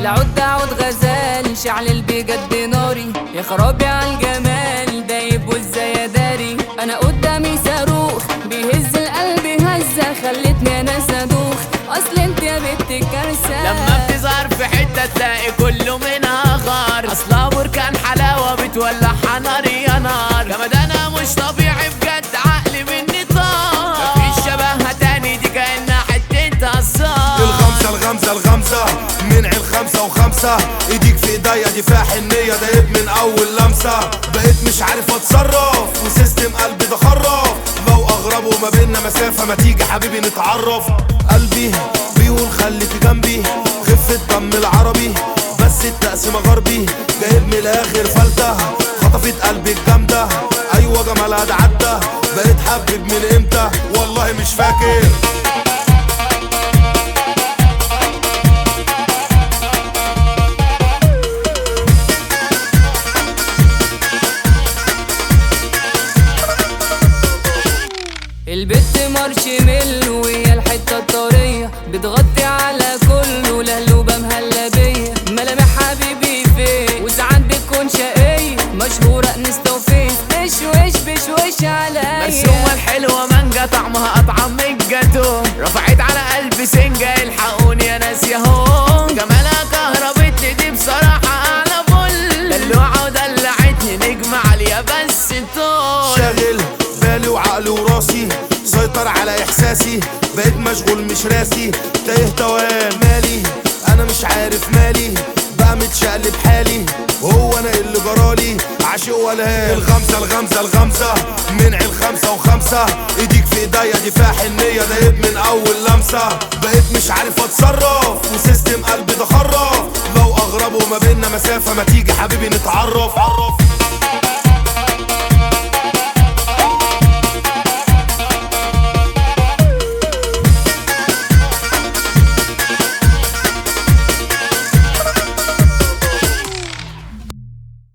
العود عود غزال شعل بجد ناري، يا خرابي عالجمال دايب وازاي داري. انا قدامي صاروخ بيهز القلب هزة، خلتني انا صاروخ اصل انت يا بنت كارثة. لما بتظهر في حتة تلاقي كله منها غار، اصلا بركان حلاوة بتولعها نار يا نار. جمد انا مش طبيعي بجد عقلي مني طار، مفيش شبهها تاني دي كأنها حتة هزار. الغمزة منع الخمسة وخمسة، ايديك في ايديا دي فيها حنية دايب من اول لمسة. بقيت مش عارف اتصرف وسيستم قلبي ده خرف، لو اغرب وما بينا مسافة ما تيجي حبيبي نتعرف. قلبي بيقول خليكي جنبي خفة دم العربي، بس التقسيمة غربي جايب من الاخر فلتة. خطفت قلبي الجامدة ايوه جمالها ده عدى، بقيت حبب من امتى والله مش فاكر. البت مارشميل وهي الحتة الطرية، بتغطي على كله لهلوبة مهلبية. ملامح حبيبي فين وساعات بتكون شقية، مشهورة انستا وفيس بشوش عليا. مرسومة الحلوة مانجا طعمها أطعم من الجاتو، رفعت على قلبي سنجة الحقوني يا ناس ياهو. جمالها كهربتني دي بصراحة أعلى فل، دلوعة ودلعتني نجم عالية بس الطول. شاغل بالي وعقلي وراسي سيطر على احساسي، بقيت مشغول مش راسي تايه توهان مالي. انا مش عارف مالي بقى متشقلب حالي، وهو انا اللي جرالي عاشق ولهان. الغمزة منع الخمسة وخمسة، ايديك في ايديا دي فيها حنية دايب من اول لمسة. بقيت مش عارف اتصرف وسيستم قلبي ده خرف، لو اغرب وما بينا مسافة ما تيجي حبيبي نتعرف.